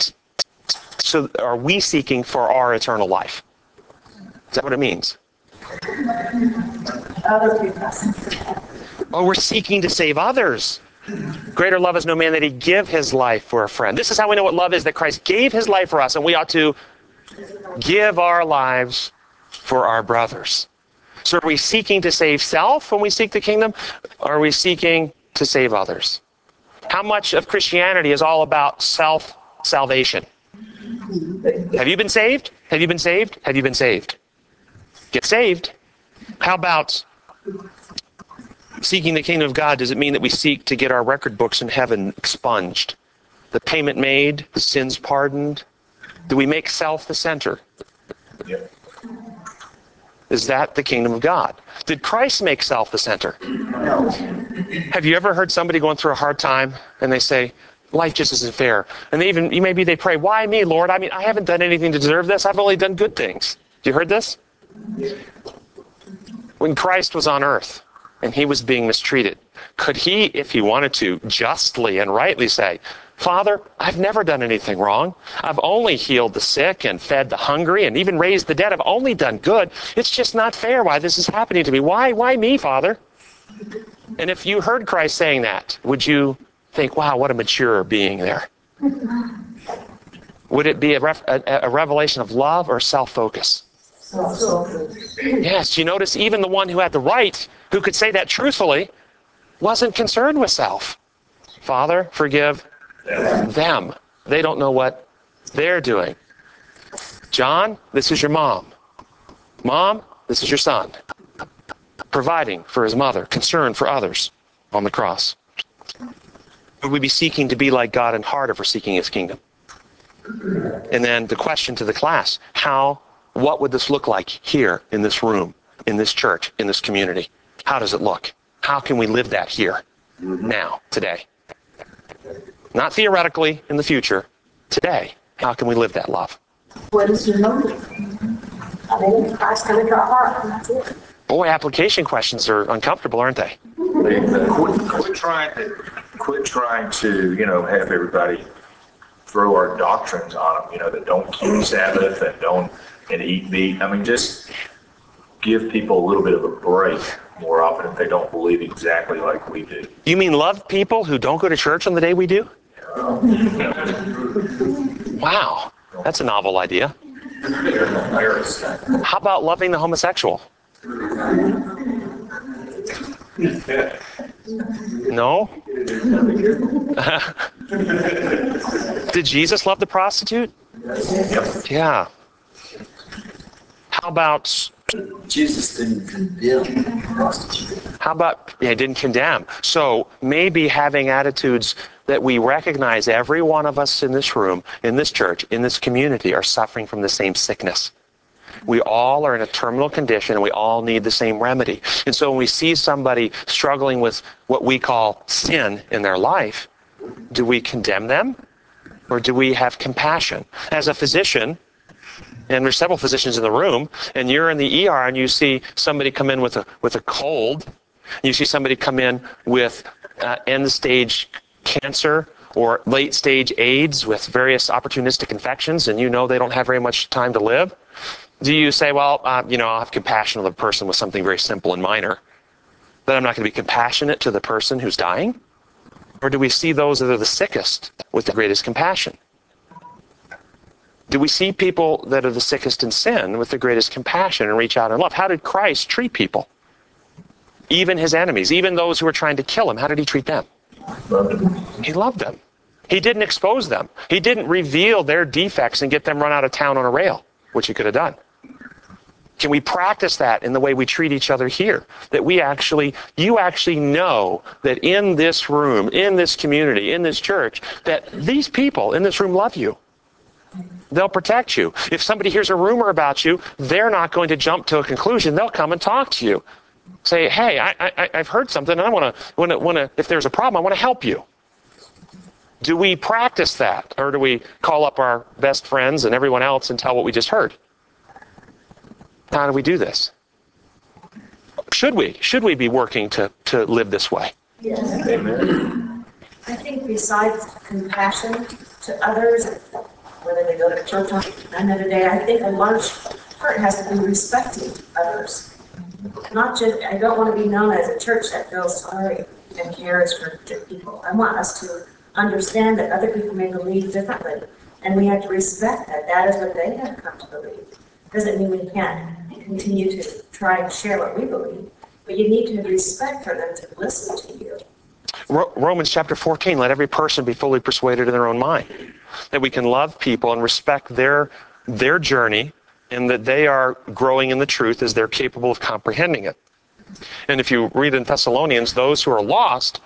are we seeking for our eternal life? Is that what it means? Other people. Oh, we're seeking to save others. Greater love is no man that he give his life for a friend. This is how we know what love is, that Christ gave his life for us, and we ought to give our lives for our brothers. So are we seeking to save self when we seek the kingdom? Or are we seeking to save others? How much of Christianity is all about self-salvation? Have you been saved? Have you been saved? Have you been saved? Get saved. How about seeking the kingdom of God? Does it mean that we seek to get our record books in heaven expunged? The payment made, the sins pardoned? Do we make self the center? Yep. Is that the kingdom of God? Did Christ make self the center? No. Have you ever heard somebody going through a hard time and they say, life just isn't fair? And maybe they pray, why me, Lord? I mean, I haven't done anything to deserve this. I've only done good things. You heard this? When Christ was on earth and he was being mistreated, could he, if he wanted to, justly and rightly say, Father, I've never done anything wrong. I've only healed the sick and fed the hungry and even raised the dead. I've only done good. It's just not fair why this is happening to me. Why me, Father? And if you heard Christ saying that, would you think, wow, what a mature being there? Would it be a revelation of love or self-focus? Yes, you notice even the one who had the right, who could say that truthfully, wasn't concerned with self. Father, forgive them. They don't know what they're doing. John, this is your mom. Mom, this is your son. Providing for his mother, concern for others on the cross. Would we be seeking to be like God in heart if we're seeking his kingdom? And then the question to the class, what would this look like here in this room, in this church, in this community? How does it look? How can we live that here, now, today? Not theoretically in the future, today. How can we live that love? What is your motive? I mean, Christ's coming to our heart, and that's it. Boy, application questions are uncomfortable, aren't they? Quit trying to, have everybody throw our doctrines on them, that don't keep Sabbath and eat meat. I mean, just give people a little bit of a break more often if they don't believe exactly like we do. You mean love people who don't go to church on the day we do? Wow, that's a novel idea. How about loving the homosexual? No? Did Jesus love the prostitute? Yeah. How about... Jesus didn't condemn prostitution. How about, he didn't condemn. So maybe having attitudes that we recognize every one of us in this room, in this church, in this community are suffering from the same sickness. We all are in a terminal condition and we all need the same remedy. And so when we see somebody struggling with what we call sin in their life, do we condemn them or do we have compassion? As a physician, and there's several physicians in the room, and you're in the ER and you see somebody come in with a cold, you see somebody come in with end-stage cancer or late-stage AIDS with various opportunistic infections, and you know they don't have very much time to live. Do you say, well, I'll have compassion on the person with something very simple and minor, but I'm not going to be compassionate to the person who's dying? Or do we see those that are the sickest with the greatest compassion? Do we see people that are the sickest in sin with the greatest compassion and reach out in love? How did Christ treat people? Even his enemies, even those who were trying to kill him, how did he treat them? He loved them. He didn't expose them. He didn't reveal their defects and get them run out of town on a rail, which he could have done. Can we practice that in the way we treat each other here? That you actually know that in this room, in this community, in this church, that these people in this room love you. They'll protect you. If somebody hears a rumor about you, they're not going to jump to a conclusion. They'll come and talk to you. Say, hey, I've heard something, and I want to, if there's a problem, I want to help you. Do we practice that? Or do we call up our best friends and everyone else and tell what we just heard? How do we do this? Should we be working to live this way? Yes. Amen. I think besides compassion to others, whether they go to church on another day, I think a large part has to be respecting others. not just, I don't want to be known as a church that feels sorry and cares for people. I want us to understand that other people may believe differently, and we have to respect that. That is what they have come to believe. Doesn't mean we can't continue to try and share what we believe, but you need to have respect for them to listen to you. Romans chapter 14, let every person be fully persuaded in their own mind. That we can love people and respect their journey, and that they are growing in the truth as they're capable of comprehending it. And if you read in Thessalonians, those who are lost,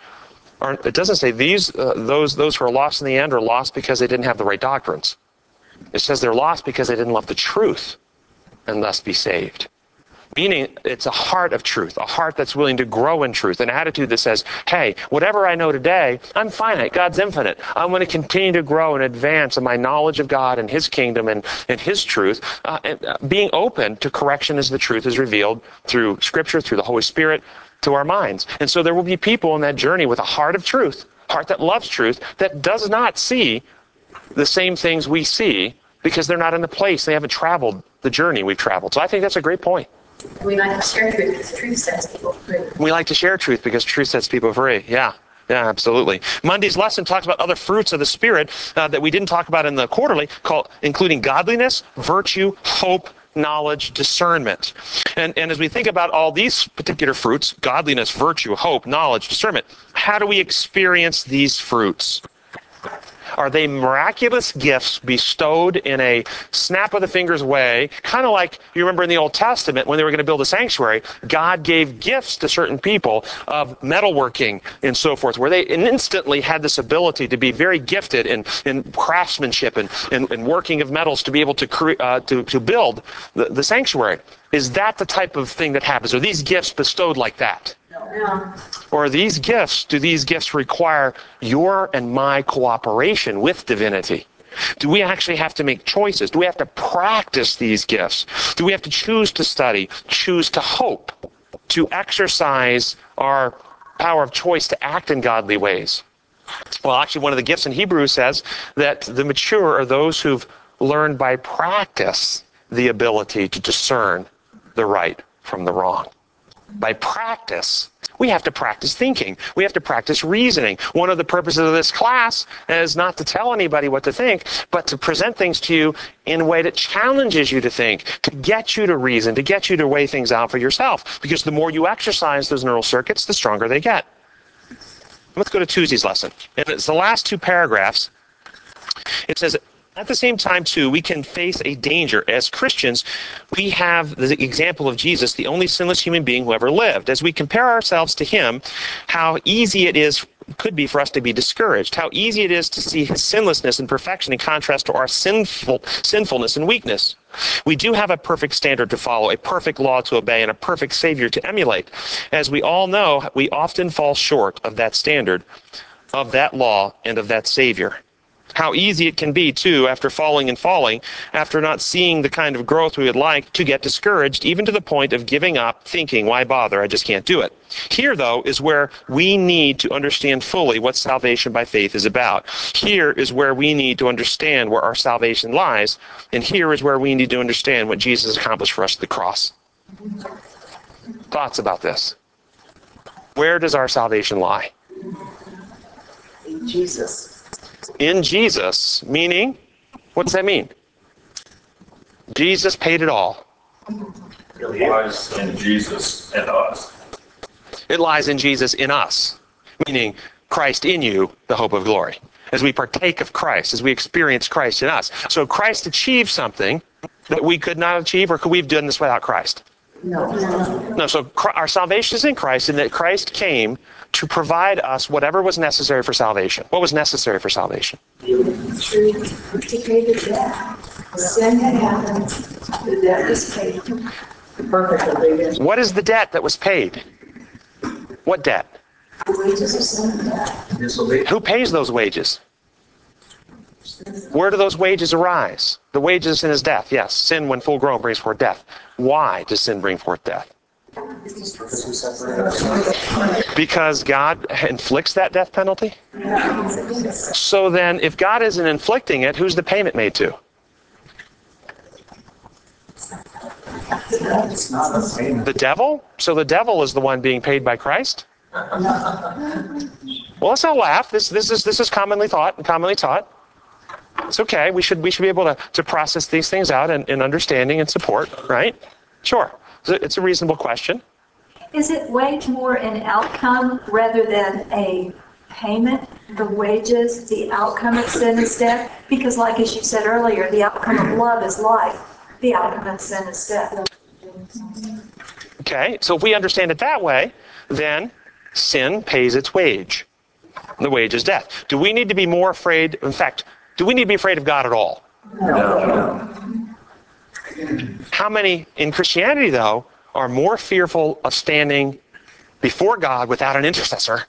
it doesn't say those who are lost in the end are lost because they didn't have the right doctrines. It says they're lost because they didn't love the truth and thus be saved. Meaning, it's a heart of truth, a heart that's willing to grow in truth, an attitude that says, hey, whatever I know today, I'm finite, God's infinite. I'm going to continue to grow and advance in my knowledge of God and His kingdom and His truth, and being open to correction as the truth is revealed through Scripture, through the Holy Spirit, to our minds. And so there will be people on that journey with a heart of truth, heart that loves truth, that does not see the same things we see because they're not in the place, they haven't traveled the journey we've traveled. So I think that's a great point. We like to share truth because truth sets people free. We like to share truth because truth sets people free. Yeah, absolutely. Monday's lesson talks about other fruits of the Spirit that we didn't talk about in the quarterly, including godliness, virtue, hope, knowledge, discernment. And as we think about all these particular fruits, godliness, virtue, hope, knowledge, discernment, how do we experience these fruits? Are they miraculous gifts bestowed in a snap of the fingers way, kind of like you remember in the Old Testament when they were going to build a sanctuary, God gave gifts to certain people of metalworking and so forth, where they instantly had this ability to be very gifted in craftsmanship and working of metals to be able to build the sanctuary. Is that the type of thing that happens? Are these gifts bestowed like that? No. Or do these gifts require your and my cooperation with divinity? Do we actually have to make choices? Do we have to practice these gifts? Do we have to choose to study, choose to hope, to exercise our power of choice to act in godly ways? Well, actually, one of the gifts in Hebrews says that the mature are those who've learned by practice the ability to discern the right from the wrong. By practice, we have to practice thinking. We have to practice reasoning. One of the purposes of this class is not to tell anybody what to think, but to present things to you in a way that challenges you to think, to get you to reason, to get you to weigh things out for yourself. Because the more you exercise those neural circuits, the stronger they get. Let's go to Tuesday's lesson. And it's the last two paragraphs. It says, at the same time, too, we can face a danger. As Christians, we have the example of Jesus, the only sinless human being who ever lived. As we compare ourselves to Him, how easy it could be for us to be discouraged. How easy it is to see His sinlessness and perfection in contrast to our sinfulness and weakness. We do have a perfect standard to follow, a perfect law to obey, and a perfect Savior to emulate. As we all know, we often fall short of that standard, of that law, and of that Savior. How easy it can be, too, after falling, after not seeing the kind of growth we would like, to get discouraged, even to the point of giving up, thinking, why bother, I just can't do it. Here, though, is where we need to understand fully what salvation by faith is about. Here is where we need to understand where our salvation lies, and here is where we need to understand what Jesus accomplished for us at the cross. Thoughts about this? Where does our salvation lie? In Jesus. In Jesus, meaning, what does that mean? Jesus paid it all. It lies in Jesus and us. It lies in Jesus in us, meaning Christ in you, the hope of glory. As we partake of Christ, as we experience Christ in us. So Christ achieved something that we could not achieve, or could we have done this without Christ? No, so our salvation is in Christ, and that Christ came to provide us whatever was necessary for salvation. What was necessary for salvation? To pay the debt. Sin had happened. The debt was paid. Perfectly. What is the debt that was paid? What debt? The wages of sin. Who pays those wages? Where do those wages arise? The wages of sin is death. Yes, sin when full grown brings forth death. Why does sin bring forth death? Because God inflicts that death penalty? So then, if God isn't inflicting it, who's the payment made to? It's not a payment. The devil? So the devil is the one being paid by Christ? Well, let's not laugh. This is commonly thought and commonly taught. It's okay. We should be able to process these things out in understanding and support, right? Sure. It's a reasonable question. Is it wage more an outcome rather than a payment? The wages, the outcome of sin is death? Because like as you said earlier, the outcome of love is life. The outcome of sin is death. Okay, so if we understand it that way, then sin pays its wage. The wage is death. Do we need to be more afraid? In fact, do we need to be afraid of God at all? No. How many in Christianity, though, are more fearful of standing before God without an intercessor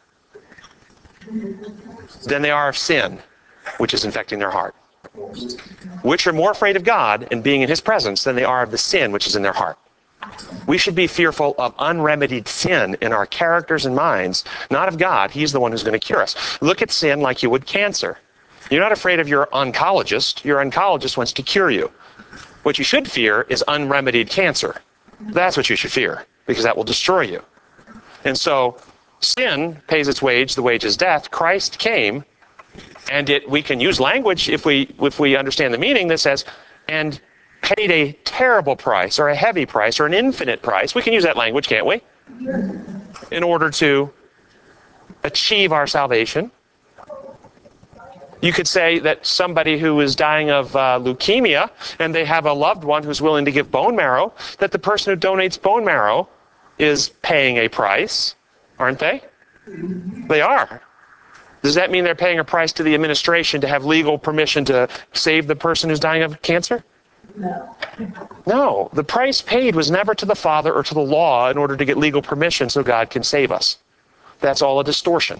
than they are of sin, which is infecting their heart? Which are more afraid of God and being in his presence than they are of the sin which is in their heart? We should be fearful of unremedied sin in our characters and minds, not of God. He's the one who's going to cure us. Look at sin like you would cancer. You're not afraid of your oncologist. Your oncologist wants to cure you. What you should fear is unremedied cancer. That's what you should fear, because that will destroy you. And so sin pays its wage. The wage is death. Christ came, and we can use language if we understand the meaning that says, and paid a terrible price or a heavy price or an infinite price. We can use that language, can't we? In order to achieve our salvation. You could say that somebody who is dying of leukemia and they have a loved one who's willing to give bone marrow, that the person who donates bone marrow is paying a price, aren't they? They are. Does that mean they're paying a price to the administration to have legal permission to save the person who's dying of cancer? No. No, the price paid was never to the Father or to the law in order to get legal permission so God can save us. That's all a distortion.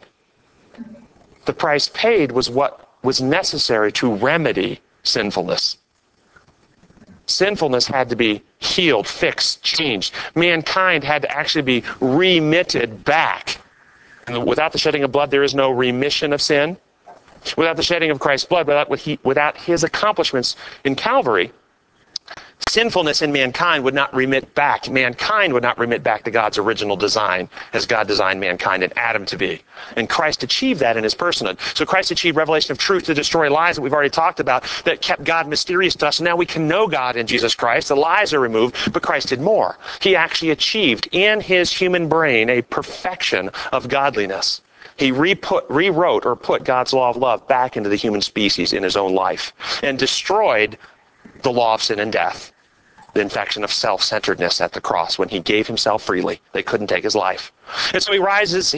The price paid was what was necessary to remedy sinfulness. Sinfulness had to be healed, fixed, changed. Mankind had to actually be remitted back. And without the shedding of blood, there is no remission of sin. Without the shedding of Christ's blood, without his accomplishments in Calvary, sinfulness in mankind would not remit back. Mankind would not remit back to God's original design as God designed mankind and Adam to be. And Christ achieved that in his personhood. So Christ achieved revelation of truth to destroy lies that we've already talked about that kept God mysterious to us. And now we can know God in Jesus Christ. The lies are removed, but Christ did more. He actually achieved in his human brain a perfection of godliness. He rewrote or put God's law of love back into the human species in his own life and destroyed the law of sin and death, the infection of self-centeredness at the cross when he gave himself freely. They couldn't take his life. And so he rises.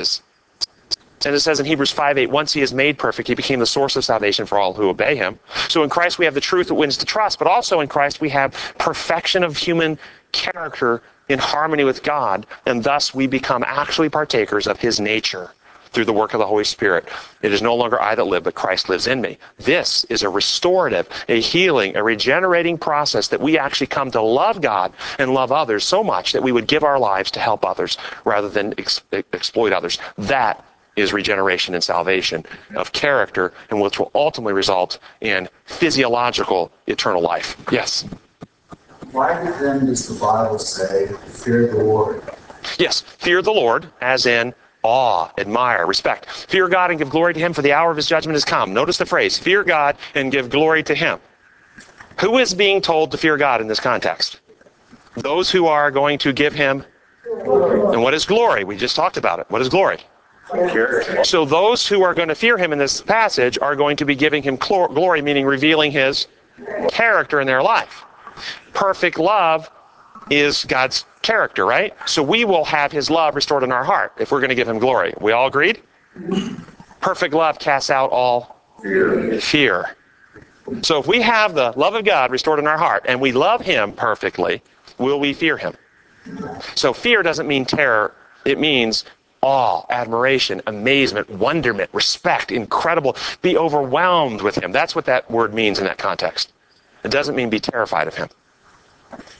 And it says in Hebrews 5:8, once he is made perfect, he became the source of salvation for all who obey him. So in Christ we have the truth that wins the trust, but also in Christ we have perfection of human character in harmony with God, and thus we become actually partakers of his nature through the work of the Holy Spirit. It is no longer I that live, but Christ lives in me. This is a restorative, a healing, a regenerating process that we actually come to love God and love others so much that we would give our lives to help others rather than exploit others. That is regeneration and salvation of character, and which will ultimately result in physiological eternal life. Yes? Why then does the Bible say, fear the Lord? Yes, fear the Lord, as in awe, admire, respect. Fear God and give glory to him, for the hour of his judgment has come. Notice the phrase, fear God and give glory to him. Who is being told to fear God in this context? Those who are going to give him glory. And what is glory? We just talked about it. What is glory? So those who are going to fear him in this passage are going to be giving him glory, meaning revealing his character in their life. Perfect love is God's character, right? So we will have his love restored in our heart if we're going to give him glory. We all agreed? Perfect love casts out all fear. So if we have the love of God restored in our heart and we love him perfectly, will we fear him? So fear doesn't mean terror. It means awe, admiration, amazement, wonderment, respect, incredible. Be overwhelmed with him. That's what that word means in that context. It doesn't mean be terrified of him.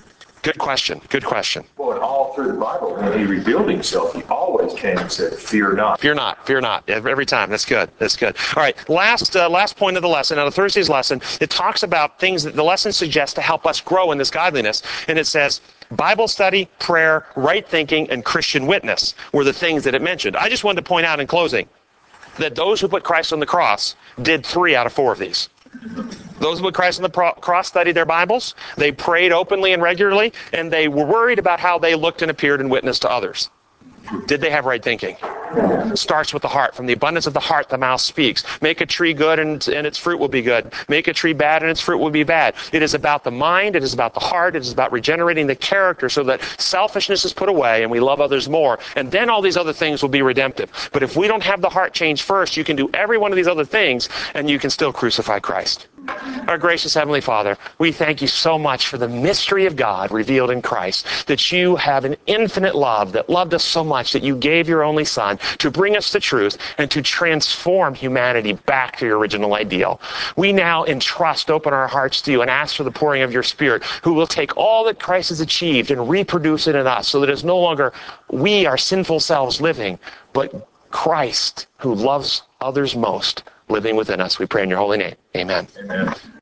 Good question. Good question. Well, and all through the Bible, when he revealed himself, he always came and said, fear not. Fear not, fear not. Every time. That's good. That's good. All right. Last point of the lesson, out of Thursday's lesson, it talks about things that the lesson suggests to help us grow in this godliness. And it says, Bible study, prayer, right thinking, and Christian witness were the things that it mentioned. I just wanted to point out in closing that those who put Christ on the cross did 3 out of 4 of these. Those who put Christ on the cross studied their Bibles, they prayed openly and regularly, and they were worried about how they looked and appeared and witnessed to others. Did they have right thinking? It starts with the heart. From the abundance of the heart, the mouth speaks. Make a tree good and its fruit will be good. Make a tree bad and its fruit will be bad. It is about the mind. It is about the heart. It is about regenerating the character so that selfishness is put away and we love others more. And then all these other things will be redemptive. But if we don't have the heart change first, you can do every one of these other things and you can still crucify Christ. Our gracious Heavenly Father, we thank you so much for the mystery of God revealed in Christ, that you have an infinite love that loved us so much that you gave your only Son to bring us the truth and to transform humanity back to your original ideal. We now open our hearts to you and ask for the pouring of your Spirit, who will take all that Christ has achieved and reproduce it in us so that it's no longer we, our sinful selves, living, but Christ, who loves others most, living within us. We pray in your holy name. Amen. Amen.